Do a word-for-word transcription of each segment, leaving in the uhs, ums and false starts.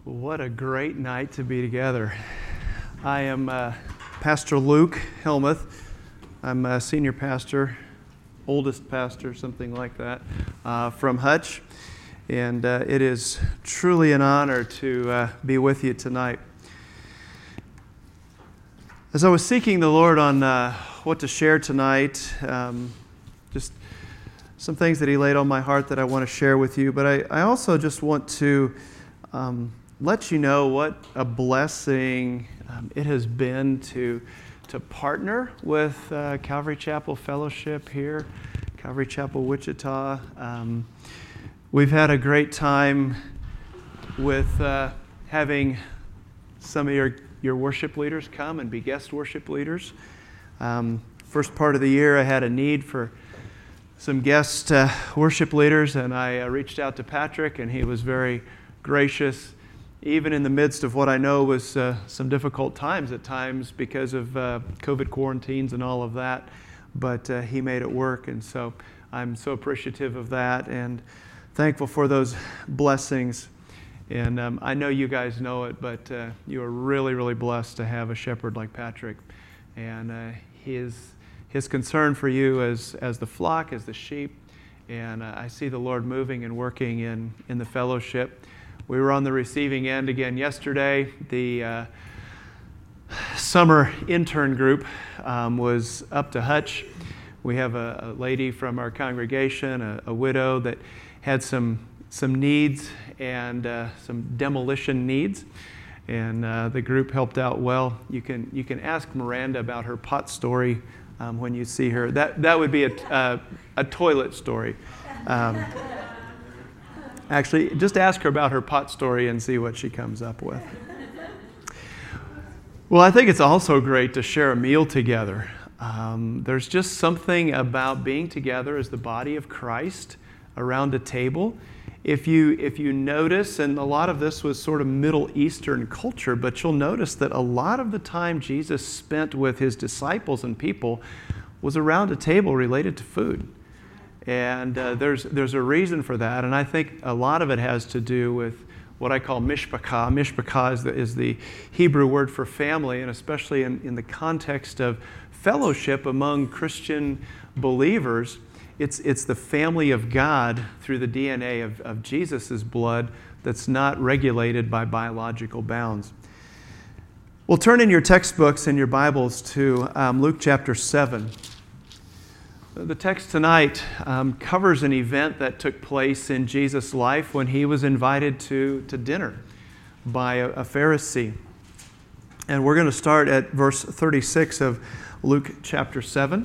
What a great night to be together. I am uh, Pastor Luke Helmuth. I'm a senior pastor, oldest pastor, something like that, uh, from Hutch. And uh, it is truly an honor to uh, be with you tonight. As I was seeking the Lord on uh, what to share tonight, um, just some things that He laid on my heart that I want to share with you, but I, I also just want to um, let you know what a blessing um, it has been to, to partner with uh, Calvary Chapel Fellowship here, Calvary Chapel Wichita. Um, we've had a great time with uh, having some of your, your worship leaders come and be guest worship leaders. Um, first part of the year, I had a need for some guest uh, worship leaders, and I uh, reached out to Patrick, and he was very gracious, even in the midst of what I know was uh, some difficult times at times because of uh, COVID quarantines and all of that, but uh, he made it work, and so I'm so appreciative of that and thankful for those blessings. And um, I know you guys know it, but uh, you are really, really blessed to have a shepherd like Patrick, and uh, his his concern for you as as the flock, as the sheep, and uh, I see the Lord moving and working in in the fellowship. We were on the receiving end again yesterday. The uh, summer intern group um, was up to Hutch. We have a, a lady from our congregation, a, a widow that had some some needs and uh, some demolition needs, and uh, the group helped out well. You can you can ask Miranda about her pot story um, when you see her. That that would be a uh, a toilet story. Um, Actually, just ask her about her pot story and see what she comes up with. Well, I think it's also great to share a meal together. Um, there's just something about being together as the body of Christ around a table. If you if you notice, and a lot of this was sort of Middle Eastern culture, but you'll notice that a lot of the time Jesus spent with His disciples and people was around a table related to food. And uh, there's there's a reason for that, and I think a lot of it has to do with what I call mishpachah. Mishpachah is the, is the Hebrew word for family, and especially in, in the context of fellowship among Christian believers, it's it's the family of God through the D N A of, of Jesus' blood that's not regulated by biological bounds. Well, turn in your textbooks and your Bibles to um, Luke chapter seven. The text tonight um, covers an event that took place in Jesus' life when He was invited to, to dinner by a, a Pharisee. And we're going to start at verse thirty-six of Luke chapter seven.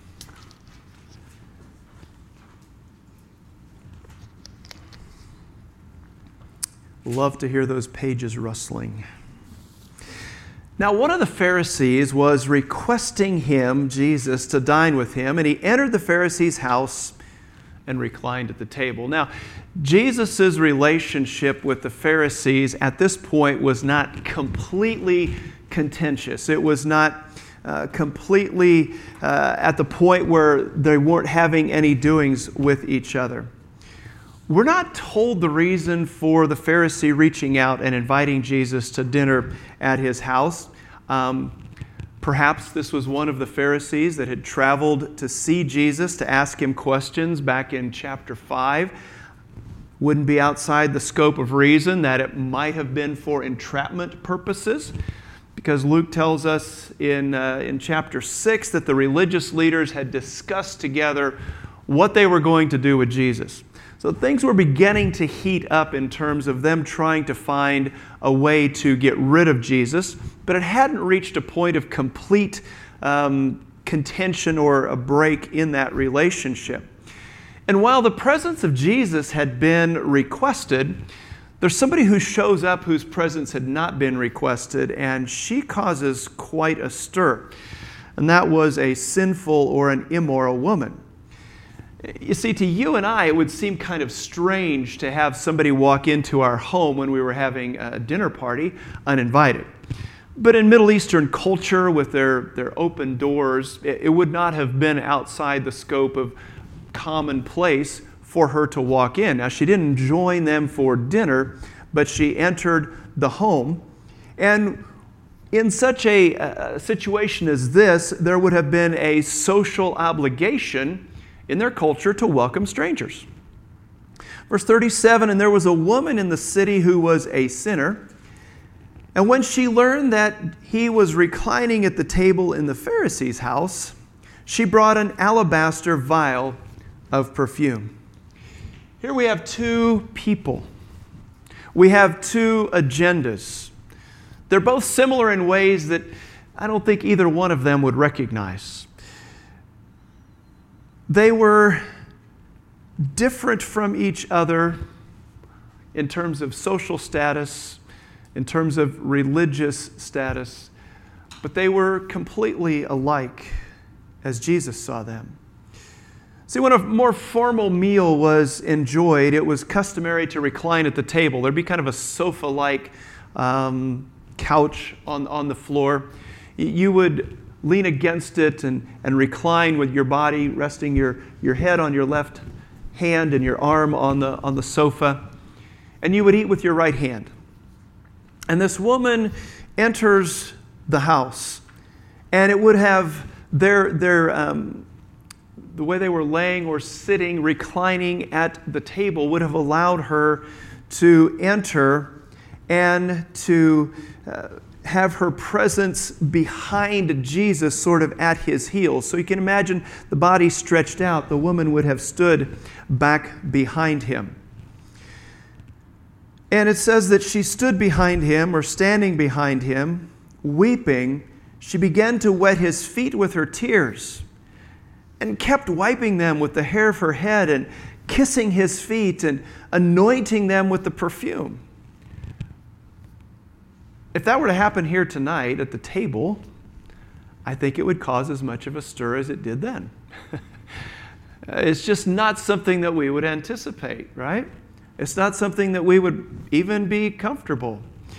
Love to hear those pages rustling. Now, one of the Pharisees was requesting him, Jesus, to dine with him, and he entered the Pharisee's house and reclined at the table. Now, Jesus' relationship with the Pharisees at this point was not completely contentious. It was not uh, completely uh, at the point where they weren't having any doings with each other. We're not told the reason for the Pharisee reaching out and inviting Jesus to dinner at his house. Um, perhaps this was one of the Pharisees that had traveled to see Jesus to ask Him questions back in chapter five. Wouldn't be outside the scope of reason that it might have been for entrapment purposes, because Luke tells us in, uh, in chapter six that the religious leaders had discussed together what they were going to do with Jesus. So things were beginning to heat up in terms of them trying to find a way to get rid of Jesus, but it hadn't reached a point of complete um, contention or a break in that relationship. And while the presence of Jesus had been requested, there's somebody who shows up whose presence had not been requested, and she causes quite a stir. And that was a sinful or an immoral woman. You see, to you and I, it would seem kind of strange to have somebody walk into our home when we were having a dinner party uninvited. But in Middle Eastern culture, with their, their open doors, it, it would not have been outside the scope of commonplace for her to walk in. Now, she didn't join them for dinner, but she entered the home. And in such a, a situation as this, there would have been a social obligation in their culture to welcome strangers. Verse thirty-seven, and there was a woman in the city who was a sinner. And when she learned that he was reclining at the table in the Pharisee's house, she brought an alabaster vial of perfume. Here we have two people. We have two agendas. They're both similar in ways that I don't think either one of them would recognize. They were different from each other in terms of social status, in terms of religious status, but they were completely alike as Jesus saw them. See, when a more formal meal was enjoyed, it was customary to recline at the table. There'd be kind of a sofa-like um, couch on, on the floor. You would lean against it and, and recline with your body resting your, your head on your left hand and your arm on the, on the sofa. And you would eat with your right hand. And this woman enters the house, and it would have their, their um, the way they were laying or sitting, reclining at the table would have allowed her to enter and to uh, have her presence behind Jesus, sort of at his heels. So you can imagine the body stretched out. The woman would have stood back behind him. And it says that she stood behind him, or standing behind him, weeping. She began to wet his feet with her tears and kept wiping them with the hair of her head and kissing his feet and anointing them with the perfume. If that were to happen here tonight at the table, I think it would cause as much of a stir as it did then. It's just not something that we would anticipate, right? It's not something that we would even be comfortable.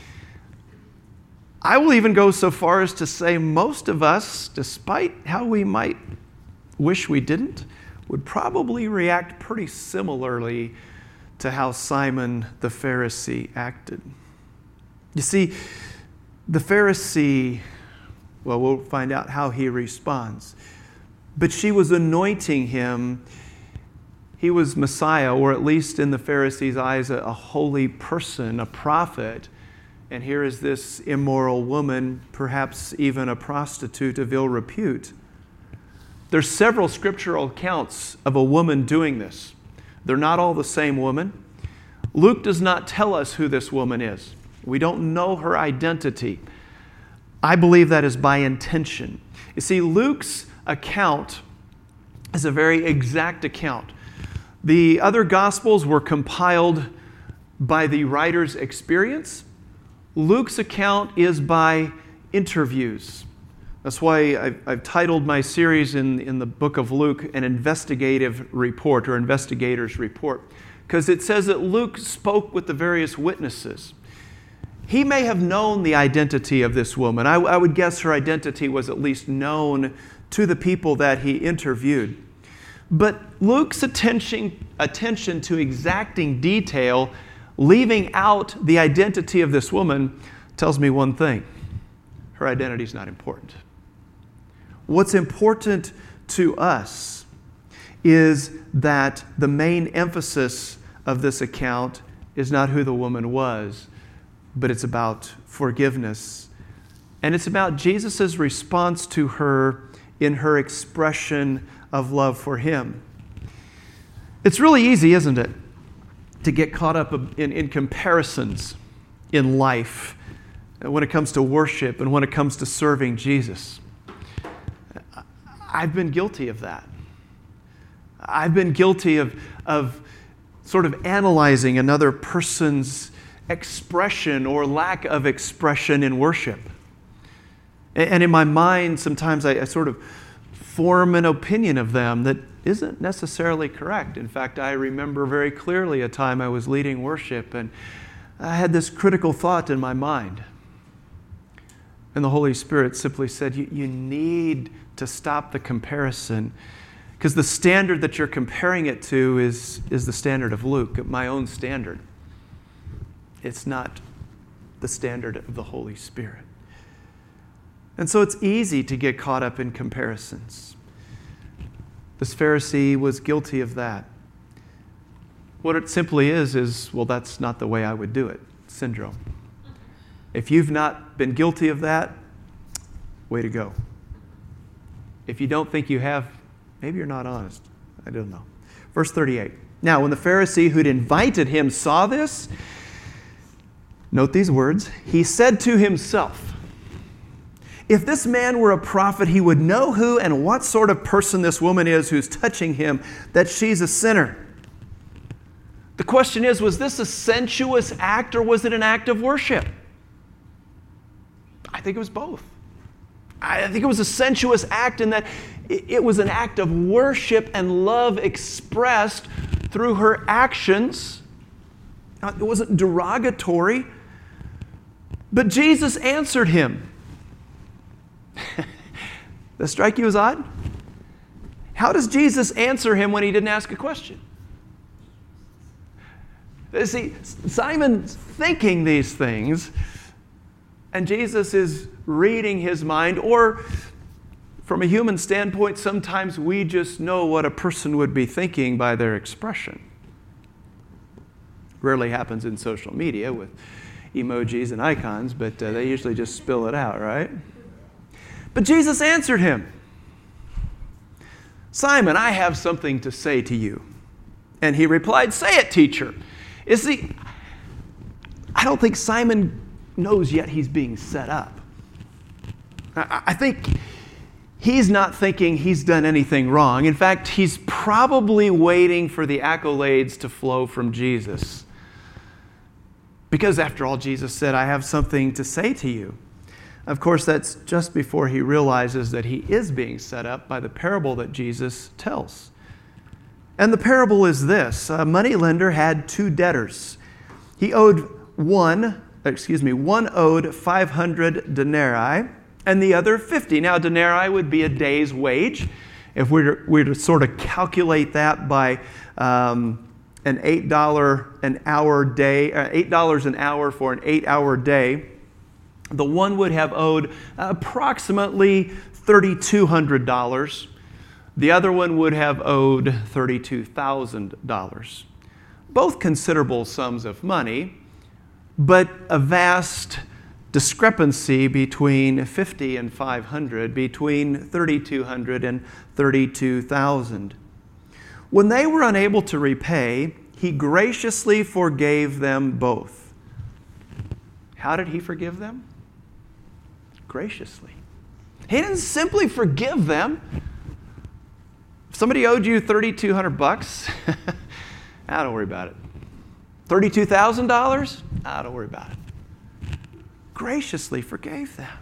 I will even go so far as to say most of us, despite how we might wish we didn't, would probably react pretty similarly to how Simon the Pharisee acted. You see, the Pharisee, well, we'll find out how he responds. But she was anointing him. He was Messiah, or at least in the Pharisees' eyes, a, a holy person, a prophet. And here is this immoral woman, perhaps even a prostitute of ill repute. There's several scriptural accounts of a woman doing this. They're not all the same woman. Luke does not tell us who this woman is. We don't know her identity. I believe that is by intention. You see, Luke's account is a very exact account. The other Gospels were compiled by the writer's experience. Luke's account is by interviews. That's why I've, I've titled my series in, in the book of Luke, An Investigative Report, or Investigator's Report, because it says that Luke spoke with the various witnesses. He may have known the identity of this woman. I, I would guess her identity was at least known to the people that he interviewed. But Luke's attention, attention to exacting detail, leaving out the identity of this woman, tells me one thing. Her identity is not important. What's important to us is that the main emphasis of this account is not who the woman was, but it's about forgiveness. And it's about Jesus' response to her in her expression of love for him. It's really easy, isn't it, to get caught up in, in comparisons in life when it comes to worship and when it comes to serving Jesus. I've been guilty of that. I've been guilty of, of sort of analyzing another person's expression or lack of expression in worship. And in my mind, sometimes I, I sort of form an opinion of them that isn't necessarily correct. In fact, I remember very clearly a time I was leading worship and I had this critical thought in my mind. And the Holy Spirit simply said, you, you need to stop the comparison, because the standard that you're comparing it to is, is the standard of Luke, my own standard. it's not the standard of the Holy Spirit. And so it's easy to get caught up in comparisons. This Pharisee was guilty of that. What it simply is, is, well, that's not the way I would do it, syndrome. If you've not been guilty of that, way to go. If you don't think you have, maybe you're not honest. I don't know. Verse thirty-eight. Now, when the Pharisee who'd invited him saw this, note these words, he said to himself, if this man were a prophet, he would know who and what sort of person this woman is who's touching him, that she's a sinner. The question is, was this a sensuous act or was it an act of worship? I think it was both. I think it was a sensuous act in that it was an act of worship and love expressed through her actions. It wasn't derogatory. But Jesus answered him. Does that strike you as odd? How does Jesus answer him when he didn't ask a question? See, Simon's thinking these things, and Jesus is reading his mind, or from a human standpoint, sometimes we just know what a person would be thinking by their expression. Rarely happens in social media with emojis and icons, but uh, they usually just spill it out, right? But Jesus answered him, Simon, I have something to say to you. And he replied, say it, teacher. You see, I don't think Simon knows yet he's being set up. I think he's not thinking he's done anything wrong. In fact, he's probably waiting for the accolades to flow from Jesus. Because after all, Jesus said, I have something to say to you. Of course, that's just before he realizes that he is being set up by the parable that Jesus tells. And the parable is this. A moneylender had two debtors. He owed one, excuse me, one owed five hundred denarii and the other fifty. Now, denarii would be a day's wage. If we were, we were to sort of calculate that by um, an eight dollars an hour day, uh, eight dollars an hour for an eight-hour day, the one would have owed approximately three thousand two hundred dollars. The other one would have owed thirty-two thousand dollars. Both considerable sums of money, but a vast discrepancy between fifty and five hundred, between thirty-two hundred and thirty-two thousand. When they were unable to repay, he graciously forgave them both. How did he forgive them? Graciously. He didn't simply forgive them. If somebody owed you thirty-two hundred bucks, ah, don't worry about it. thirty-two thousand dollars, ah, don't worry about it. Graciously forgave them.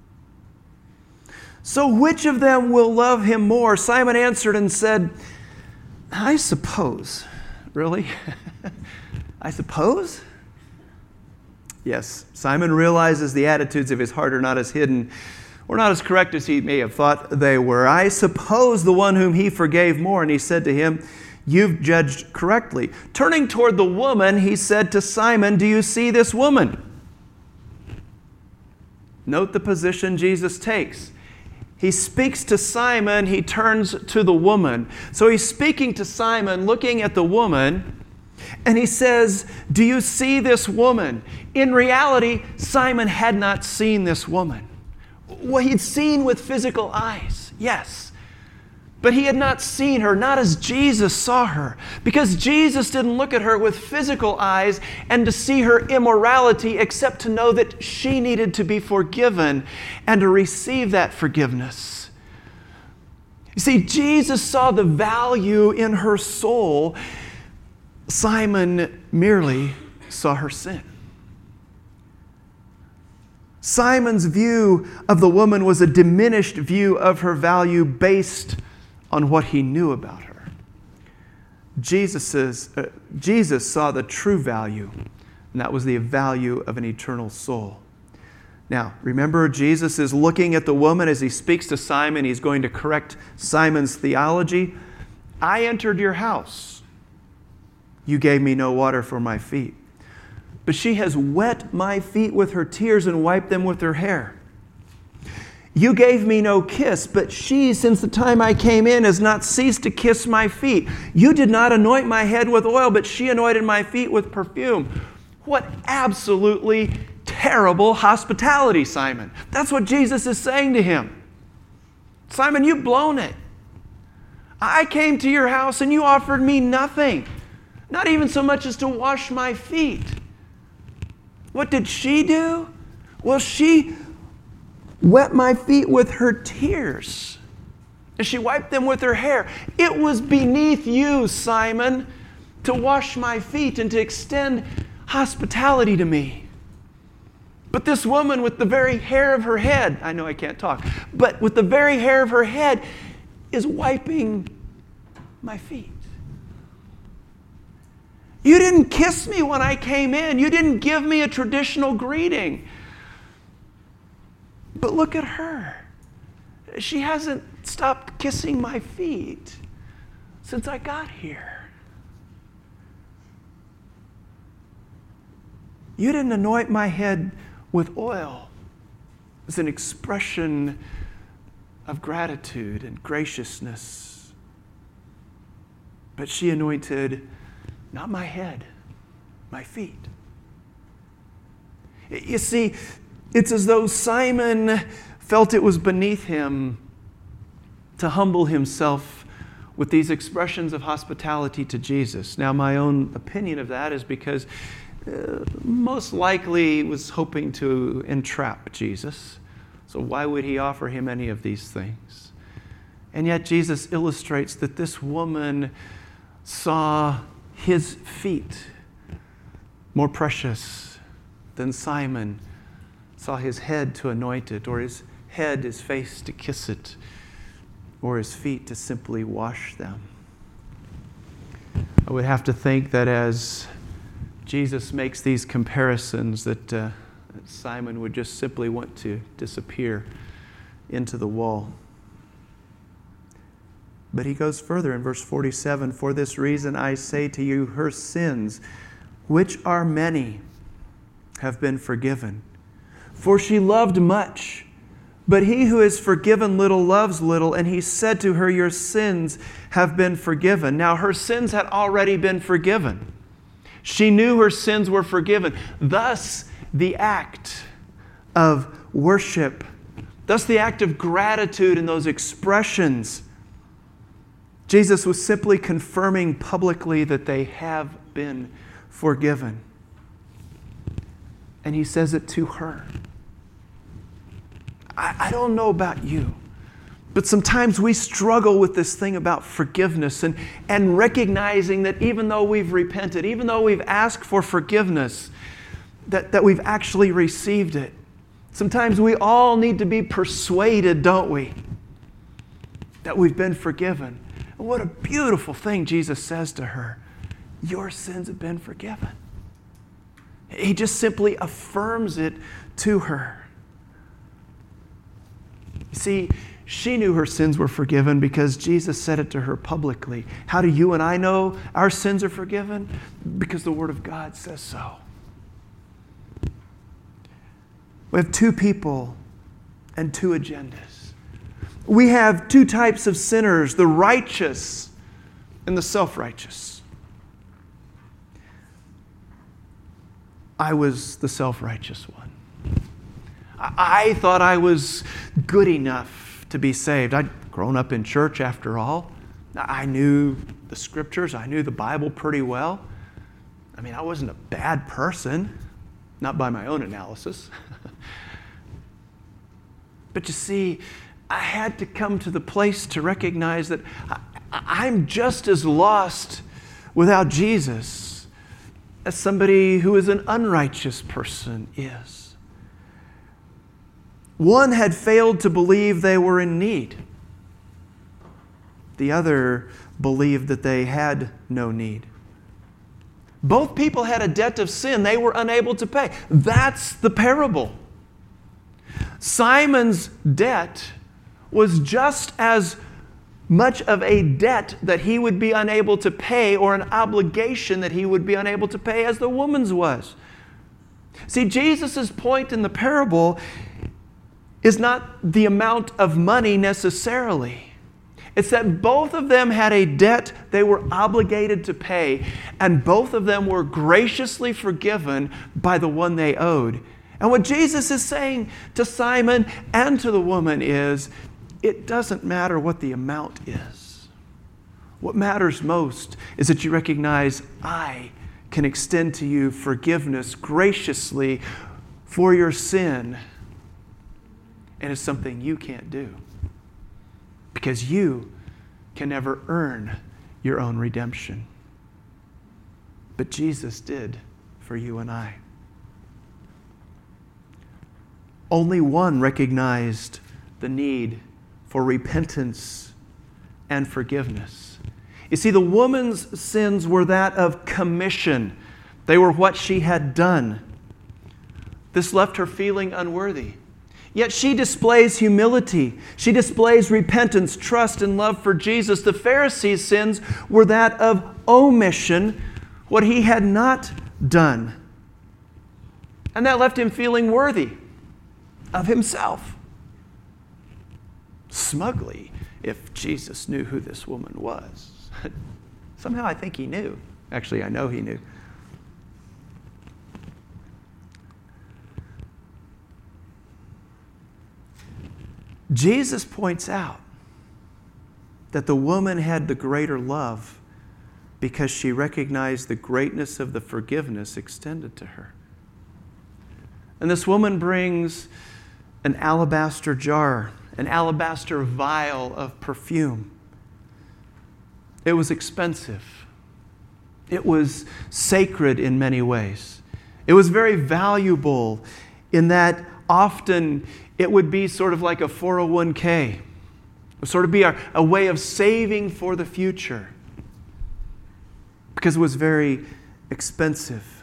So which of them will love him more? Simon answered and said, I suppose. Really? I suppose? Yes, Simon realizes the attitudes of his heart are not as hidden or not as correct as he may have thought they were. I suppose the one whom he forgave more. And he said to him, you've judged correctly. Turning toward the woman, he said to Simon, do you see this woman? Note the position Jesus takes. He speaks to Simon, he turns to the woman. So he's speaking to Simon, looking at the woman, and he says, do you see this woman? In reality, Simon had not seen this woman. Well, he'd seen with physical eyes, yes. But he had not seen her, not as Jesus saw her. Because Jesus didn't look at her with physical eyes and to see her immorality, except to know that she needed to be forgiven and to receive that forgiveness. You see, Jesus saw the value in her soul. Simon merely saw her sin. Simon's view of the woman was a diminished view of her value based on what he knew about her. Jesus's, uh, Jesus saw the true value, and that was the value of an eternal soul. Now, remember, Jesus is looking at the woman as he speaks to Simon. He's going to correct Simon's theology. I entered your house. You gave me no water for my feet. but she has wet my feet with her tears and wiped them with her hair. You gave me no kiss, but she, since the time I came in, has not ceased to kiss my feet. You did not anoint my head with oil, but she anointed my feet with perfume. What absolutely terrible hospitality, Simon. That's what Jesus is saying to him. Simon, you've blown it. I came to your house and you offered me nothing. Not even so much as to wash my feet. What did she do? Well, she wet my feet with her tears. And she wiped them with her hair. It was beneath you, Simon, to wash my feet and to extend hospitality to me. But this woman with the very hair of her head, I know I can't talk, but with the very hair of her head is wiping my feet. You didn't kiss me when I came in. You didn't give me a traditional greeting. But look at her. She hasn't stopped kissing my feet since I got here. You didn't anoint my head with oil as an expression of gratitude and graciousness. But she anointed not my head, my feet. You see, it's as though Simon felt it was beneath him to humble himself with these expressions of hospitality to Jesus. Now, my own opinion of that is because uh, most likely he was hoping to entrap Jesus. So why would he offer him any of these things? And yet Jesus illustrates that this woman saw his feet more precious than Simon saw his head to anoint it, or his head, his face to kiss it, or his feet to simply wash them. I would have to think that as Jesus makes these comparisons, that, uh, that Simon would just simply want to disappear into the wall. But he goes further in verse forty-seven, for this reason I say to you, her sins, which are many, have been forgiven. For she loved much, but he who is forgiven little loves little. And he said to her, your sins have been forgiven. Now her sins had already been forgiven. She knew her sins were forgiven. Thus the act of worship, thus the act of gratitude in those expressions, Jesus was simply confirming publicly that they have been forgiven. And he says it to her. I, I don't know about you, but sometimes we struggle with this thing about forgiveness and, and recognizing that even though we've repented, even though we've asked for forgiveness, that, that we've actually received it. Sometimes we all need to be persuaded, don't we, that we've been forgiven. And what a beautiful thing Jesus says to her. Your sins have been forgiven. He just simply affirms it to her. You see, she knew her sins were forgiven because Jesus said it to her publicly. How do you and I know our sins are forgiven? Because the Word of God says so. We have two people and two agendas. We have two types of sinners, the righteous and the self-righteous. I was the self-righteous one. I thought I was good enough to be saved. I'd grown up in church after all. I knew the scriptures. I knew the Bible pretty well. I mean, I wasn't a bad person, not by my own analysis. But you see, I had to come to the place to recognize that I'm just as lost without Jesus as somebody who is an unrighteous person is. One had failed to believe they were in need. The other believed that they had no need. Both people had a debt of sin they were unable to pay. That's the parable. Simon's debt was just as much of a debt that he would be unable to pay or an obligation that he would be unable to pay as the woman's was. See, Jesus' point in the parable is not the amount of money necessarily. It's that both of them had a debt they were obligated to pay, and both of them were graciously forgiven by the one they owed. And what Jesus is saying to Simon and to the woman is, it doesn't matter what the amount is. What matters most is that you recognize I can extend to you forgiveness graciously for your sin. And it's something you can't do, because you can never earn your own redemption. But Jesus did for you and I. Only one recognized the need for repentance and forgiveness. You see, the woman's sins were that of commission. They were what she had done. This left her feeling unworthy. Yet she displays humility. She displays repentance, trust, and love for Jesus. The Pharisees' sins were that of omission, what he had not done. And that left him feeling worthy of himself. Smugly, if Jesus knew who this woman was. Somehow I think he knew. Actually, I know he knew. Jesus points out that the woman had the greater love because she recognized the greatness of the forgiveness extended to her. And this woman brings an alabaster jar, an alabaster vial of perfume. It was expensive. It was sacred in many ways. It was very valuable in that often it would be sort of like a four oh one k. It would sort of be a, a way of saving for the future, because it was very expensive.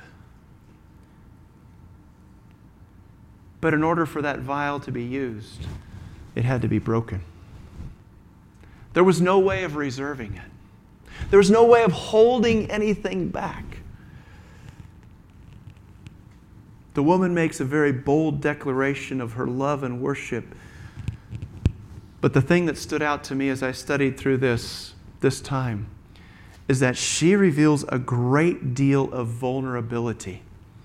But in order for that vial to be used, it had to be broken. There was no way of reserving it. There was no way of holding anything back. The woman makes a very bold declaration of her love and worship. But the thing that stood out to me as I studied through this this time is that she reveals a great deal of vulnerability.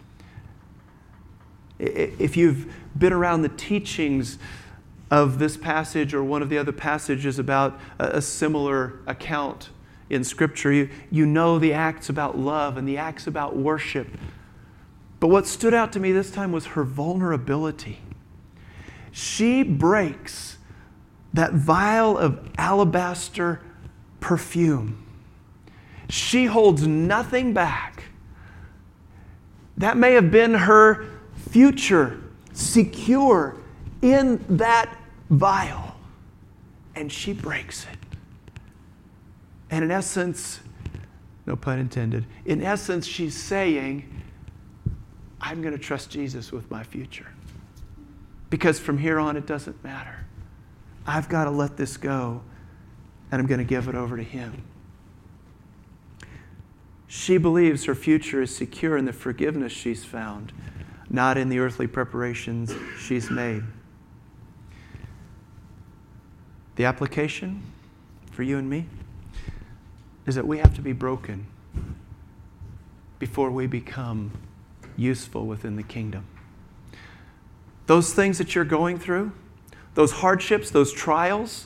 If you've been around the teachings of this passage or one of the other passages about a similar account in Scripture, you, you know the acts about love and the acts about worship. But what stood out to me this time was her vulnerability. She breaks that vial of alabaster perfume. She holds nothing back. That may have been her future secure in that vial. And she breaks it. And in essence, no pun intended, in essence, she's saying, I'm going to trust Jesus with my future. Because from here on, it doesn't matter. I've got to let this go, and I'm going to give it over to Him. She believes her future is secure in the forgiveness she's found, not in the earthly preparations she's made. The application for you and me is that we have to be broken before we become useful within the kingdom. Those things that you're going through, those hardships, those trials,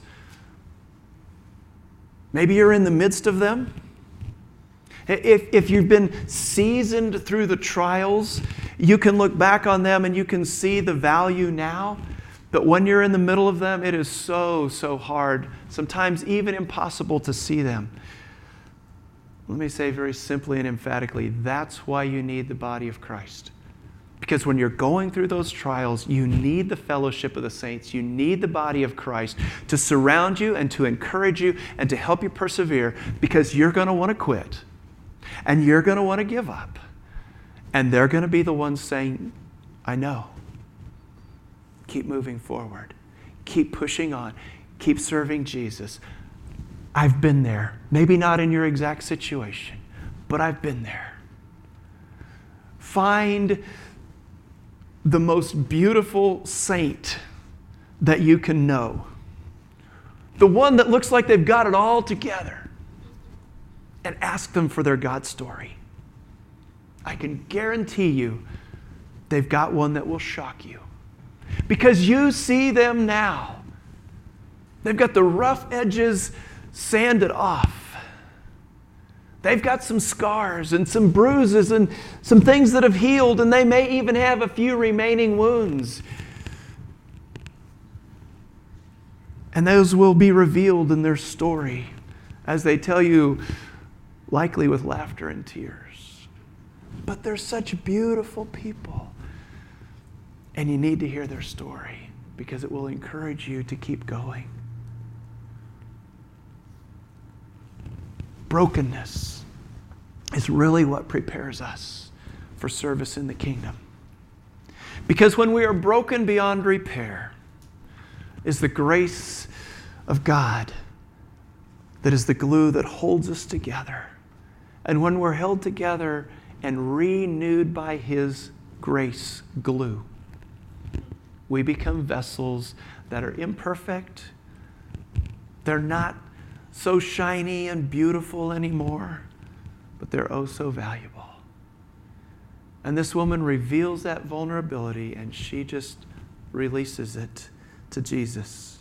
maybe you're in the midst of them. If, if you've been seasoned through the trials, you can look back on them and you can see the value now. But when you're in the middle of them, it is so, so hard, sometimes even impossible to see them. Let me say very simply and emphatically, that's why you need the body of Christ. Because when you're going through those trials, you need the fellowship of the saints. You need the body of Christ to surround you and to encourage you and to help you persevere, because you're going to want to quit and you're going to want to give up. And they're going to be the ones saying, I know. Keep moving forward. Keep pushing on. Keep serving Jesus. I've been there. Maybe not in your exact situation, but I've been there. Find the most beautiful saint that you can know, the one that looks like they've got it all together, and ask them for their God story. I can guarantee you they've got one that will shock you. Because you see them now. They've got the rough edges sanded off. They've got some scars and some bruises and some things that have healed, and they may even have a few remaining wounds. And those will be revealed in their story as they tell you, likely with laughter and tears. But they're such beautiful people. And you need to hear their story because it will encourage you to keep going. Brokenness is really what prepares us for service in the kingdom. Because when we are broken beyond repair, is the grace of God that is the glue that holds us together. And when we're held together and renewed by His grace glue, we become vessels that are imperfect. They're not so shiny and beautiful anymore, but they're oh so valuable. And this woman reveals that vulnerability, and she just releases it to Jesus.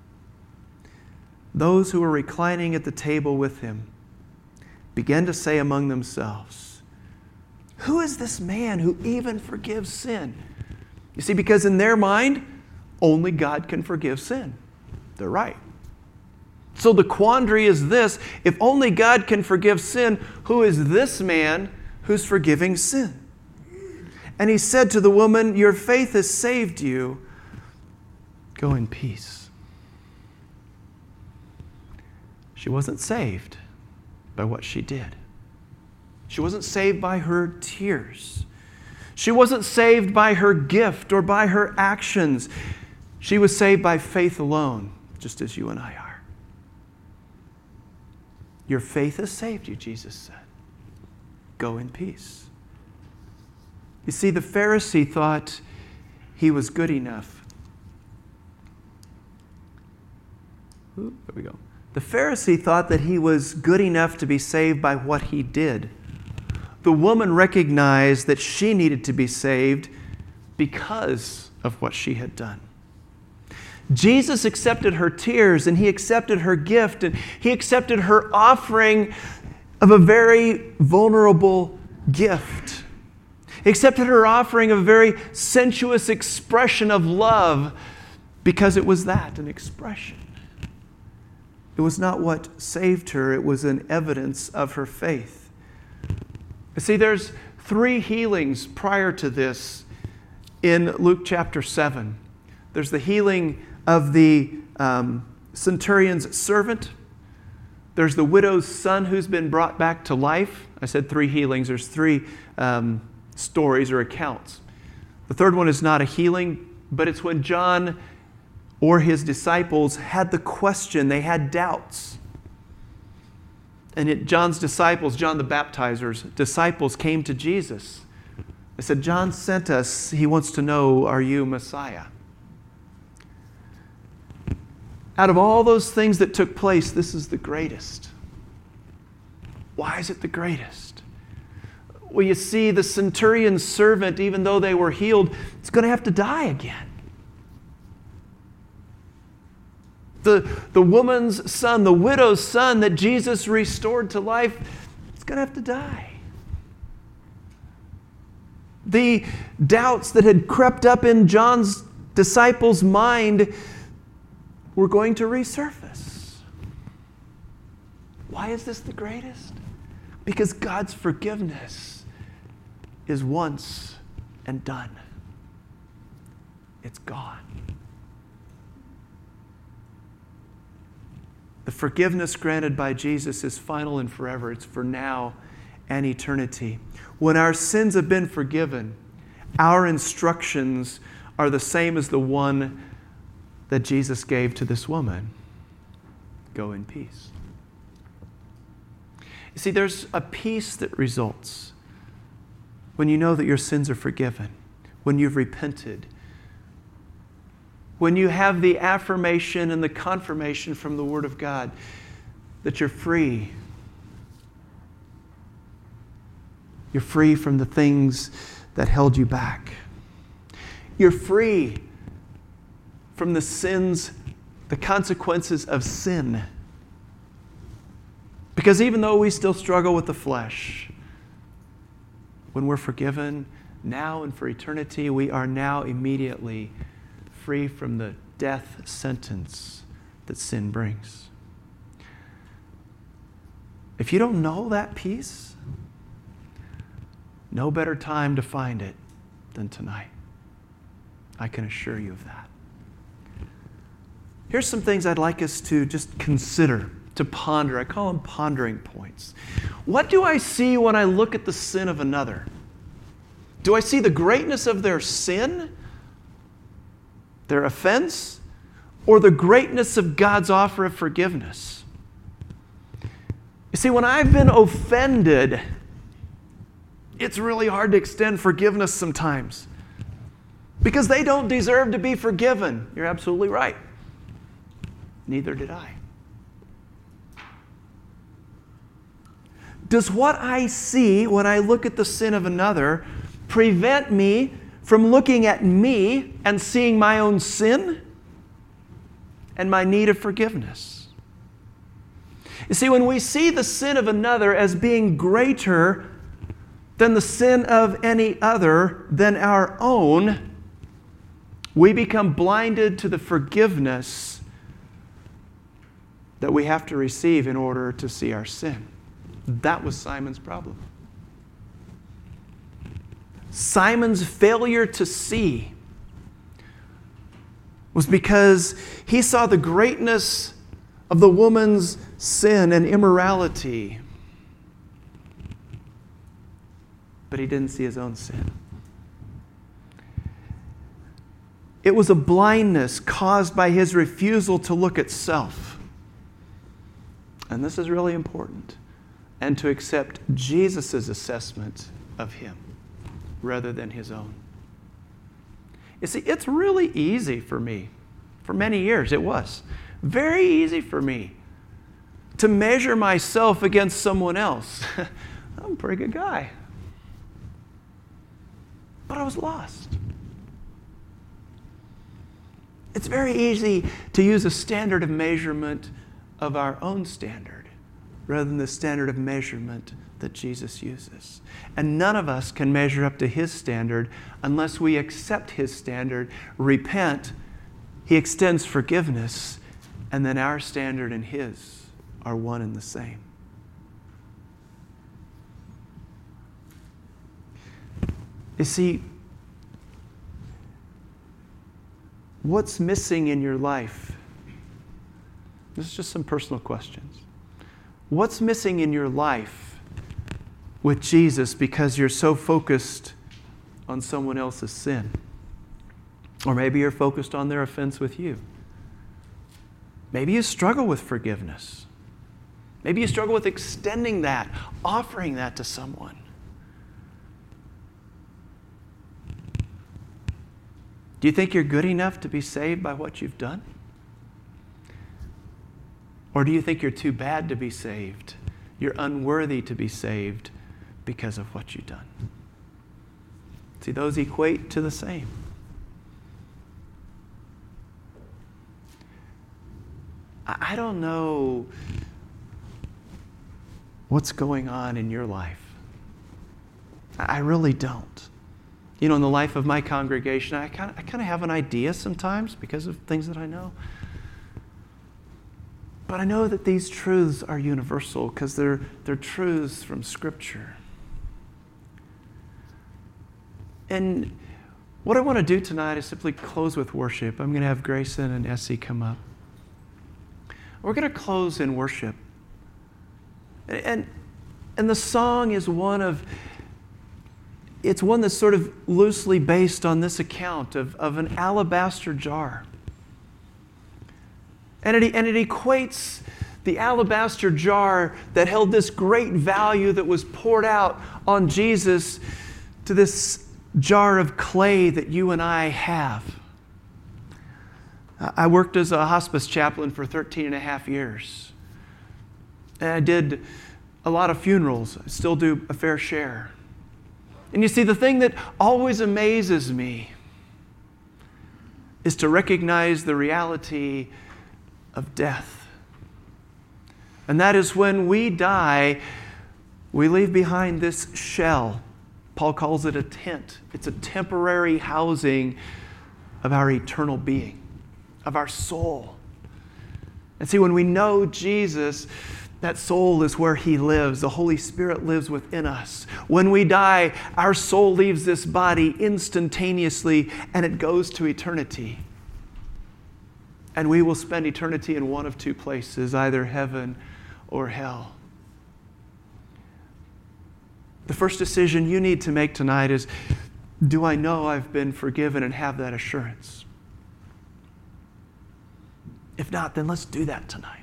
Those who were reclining at the table with him began to say among themselves, "Who is this man who even forgives sin?" You see, because in their mind, only God can forgive sin. They're right. So the quandary is this: if only God can forgive sin, who is this man who's forgiving sin? And he said to the woman, "Your faith has saved you. Go in peace." She wasn't saved by what she did. She wasn't saved by her tears. She wasn't saved by her gift or by her actions. She was saved by faith alone, just as you and I are. Your faith has saved you, Jesus said. Go in peace. You see, the Pharisee thought he was good enough. Ooh, there we go. The Pharisee thought that he was good enough to be saved by what he did. The woman recognized that she needed to be saved because of what she had done. Jesus accepted her tears, and He accepted her gift, and He accepted her offering of a very vulnerable gift. He accepted her offering of a very sensuous expression of love because it was that, an expression. It was not what saved her, it was an evidence of her faith. You see, there's three healings prior to this in Luke chapter seven. There's the healing of the um, centurion's servant. There's the widow's son who's been brought back to life. I said three healings. There's three um, stories or accounts. The third one is not a healing, but it's when John or his disciples had the question, they had doubts. And it, John's disciples, John the Baptizer's disciples came to Jesus. They said, "John sent us. He wants to know, are you Messiah?" Out of all those things that took place, this is the greatest. Why is it the greatest? Well, you see, the centurion's servant, even though they were healed, is going to have to die again. The, the woman's son, the widow's son that Jesus restored to life, is going to have to die. The doubts that had crept up in John's disciples' mind were going to resurface. Why is this the greatest? Because God's forgiveness is once and done. It's gone. The forgiveness granted by Jesus is final and forever. It's for now and eternity. When our sins have been forgiven, our instructions are the same as the one that Jesus gave to this woman. Go in peace. You see, there's a peace that results when you know that your sins are forgiven. when you've repented, when you have the affirmation and the confirmation from the Word of God that you're free. You're free from the things that held you back. You're free from the sins, the consequences of sin. Because even though we still struggle with the flesh, when we're forgiven now and for eternity, we are now immediately free from the death sentence that sin brings. If you don't know that peace, no better time to find it than tonight. I can assure you of that. Here's some things I'd like us to just consider, to ponder. I call them pondering points. What do I see when I look at the sin of another? Do I see the greatness of their sin, their offense, or the greatness of God's offer of forgiveness? You see, when I've been offended, it's really hard to extend forgiveness sometimes because they don't deserve to be forgiven. You're absolutely right. Neither did I. Does what I see when I look at the sin of another prevent me from looking at me and seeing my own sin and my need of forgiveness? You see, when we see the sin of another as being greater than the sin of any other than our own, we become blinded to the forgiveness that we have to receive in order to see our sin. That was Simon's problem. Simon's failure to see was because he saw the greatness of the woman's sin and immorality, but he didn't see his own sin. It was a blindness caused by his refusal to look at self. And this is really important. And to accept Jesus' assessment of him rather than his own. You see, it's really easy for me. For many years it was. Very easy for me to measure myself against someone else. I'm a pretty good guy. But I was lost. It's very easy to use a standard of measurement of our own standard rather than the standard of measurement that Jesus uses. And none of us can measure up to his standard unless we accept his standard, repent, he extends forgiveness, and then our standard and his are one and the same. You see, what's missing in your life? This is just some personal questions. What's missing in your life with Jesus because you're so focused on someone else's sin? Or maybe you're focused on their offense with you. Maybe you struggle with forgiveness. Maybe you struggle with extending that, offering that to someone. Do you think you're good enough to be saved by what you've done? Or do you think you're too bad to be saved? You're unworthy to be saved because of what you've done. See, those equate to the same. I don't know what's going on in your life. I really don't. You know, in the life of my congregation, I kind of I kind of have an idea sometimes because of things that I know. But I know that these truths are universal because they're, they're truths from Scripture. And what I want to do tonight is simply close with worship. I'm going to have Grayson and Essie come up. We're going to close in worship. And, and the song is one of, it's one that's sort of loosely based on this account of, of an alabaster jar. And it, and it equates the alabaster jar that held this great value that was poured out on Jesus to this jar of clay that you and I have. I worked as a hospice chaplain for thirteen and a half years. And I did a lot of funerals. I still do a fair share. And you see, the thing that always amazes me is to recognize the reality of death. And that is when we die, we leave behind this shell. Paul calls it a tent. It's a temporary housing of our eternal being, of our soul. And see, when we know Jesus, that soul is where He lives. The Holy Spirit lives within us. When we die, our soul leaves this body instantaneously and it goes to eternity. And we will spend eternity in one of two places, either heaven or hell. The first decision you need to make tonight is, do I know I've been forgiven and have that assurance? If not, then let's do that tonight.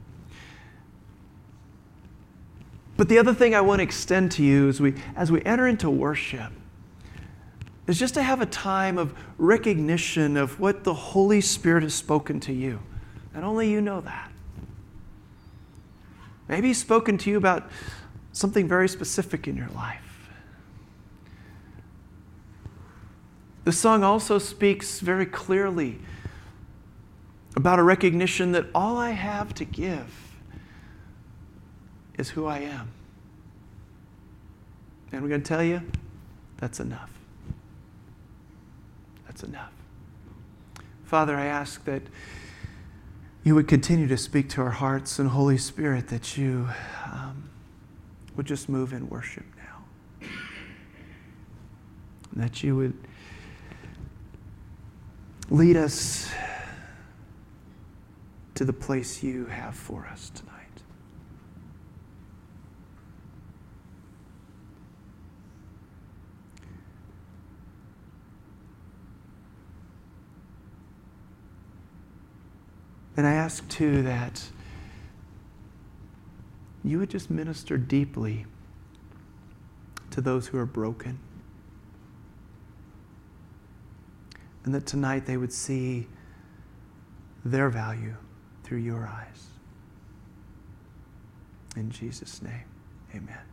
But the other thing I want to extend to you as we, as we enter into worship is just to have a time of recognition of what the Holy Spirit has spoken to you. And only you know that. Maybe He's spoken to you about something very specific in your life. The song also speaks very clearly about a recognition that all I have to give is who I am. And we're going to tell you, that's enough. That's enough. Father, I ask that you would continue to speak to our hearts, and Holy Spirit, that you um, would just move in worship now. And that you would lead us to the place you have for us tonight. And I ask, too, that you would just minister deeply to those who are broken. And that tonight they would see their value through your eyes. In Jesus' name, amen.